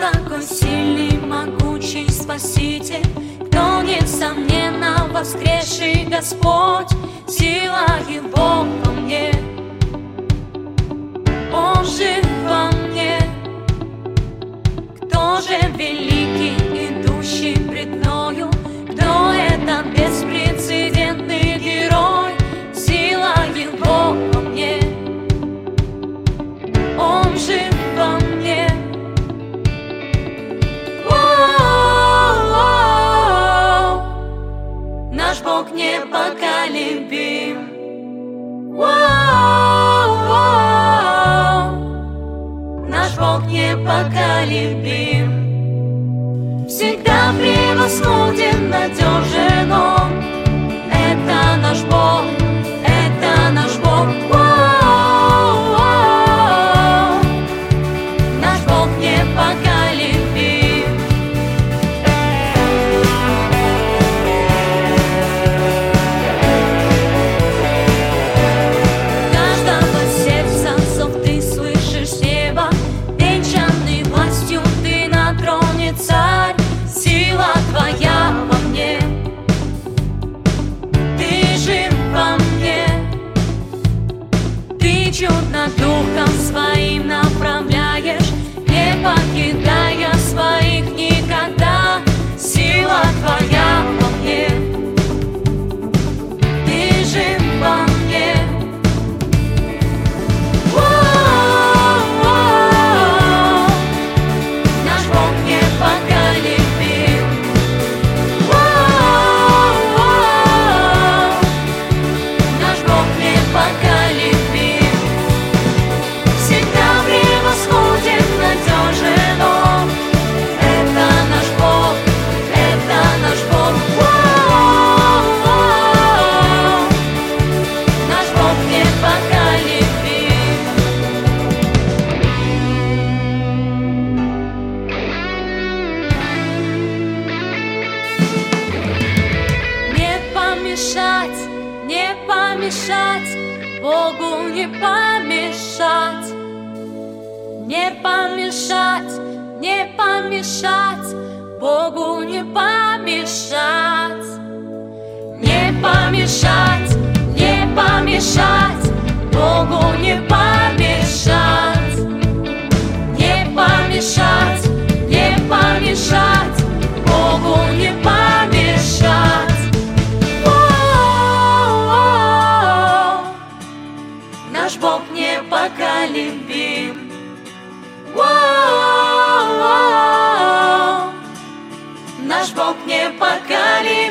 такой сильный, могучий Спаситель, кто, несомненно, воскресший Господь, сила Его во мне, Он жив во мне. Кто же великий, идущий пред мною? Кто этот беспрецедентный герой? Сила Его во мне, Он жив во мне. Наш Бог непоколебим. Наш Бог непоколебим. Всегда превосходен, надежен Он. Это наш Бог, это наш Бог. Наш Бог непоколебим. Каждого сердца зов ты слышишь с неба, венчанный властью ты на троне царь. Сила твоя во мне, ты жив во мне. Ты чудно духом своим направляешь, не покидая своих никогда. Сила твоя во мне, ты жив во мне. Наш Бог непоколебим. Наш Бог непоколебим. Всегда превосходен, надежен Он. Это наш Бог, это наш Бог. Наш Бог непоколебим. Не помешать, не помешать, Богу не помешать. Не помешать, не помешать, Богу не помешать. Не помешать, не помешать, Богу не помешать. Не помешать, не помешать, Богу не помешать. Наш Бог непоколебим. Наш Бог непоколебим.